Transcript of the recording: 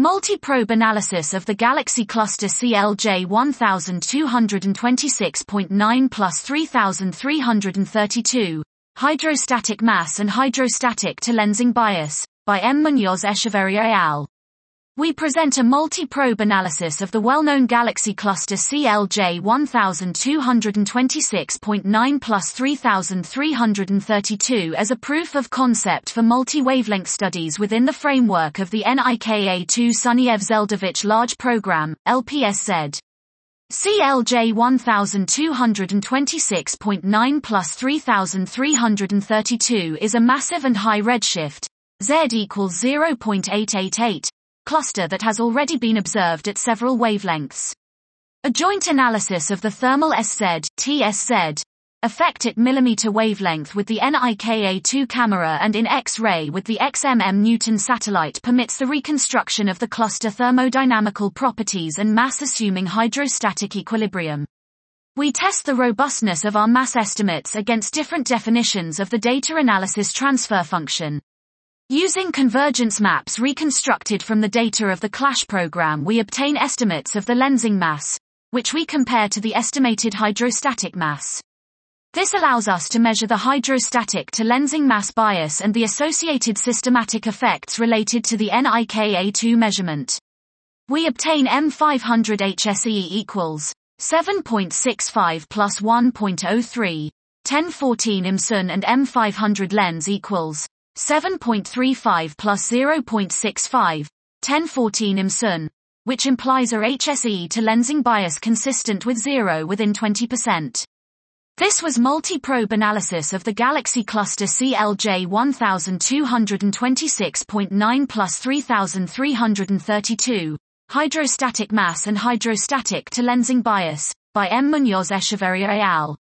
Multi-probe analysis of the galaxy cluster CLJ 1226.9 plus 3332, hydrostatic mass and hydrostatic to lensing bias, by M. Munoz Echeverria al. We present a multi-probe analysis of the well-known galaxy cluster CLJ 1226.9 plus 3332 as a proof of concept for multi-wavelength studies within the framework of the NIKA-2 Sunyaev-Zeldovich Large Program, LPSZ. CLJ 1226.9 plus 3332 is a massive and high redshift, Z equals 0.888, cluster that has already been observed at several wavelengths. A joint analysis of the thermal SZ, TSZ, effect at millimeter wavelength with the NIKA-2 camera and in X-ray with the XMM Newton satellite permits the reconstruction of the cluster thermodynamical properties and mass-assuming hydrostatic equilibrium. We test the robustness of our mass estimates against different definitions of the data analysis transfer function. Using convergence maps reconstructed from the data of the CLASH program, we obtain estimates of the lensing mass, which we compare to the estimated hydrostatic mass. This allows us to measure the hydrostatic to lensing mass bias and the associated systematic effects related to the NIKA-2 measurement. We obtain M500 HSE equals 7.65 plus 1.03, 1014 IMSUN, and M500 lens equals 7.35 plus 0.65, 1014 IMSUN, which implies a HSE to lensing bias consistent with 0 within 20%. This was multi-probe analysis of the galaxy cluster CLJ 1226.9 plus 3332, hydrostatic mass and hydrostatic to lensing bias, by M. Munoz Echeverria al.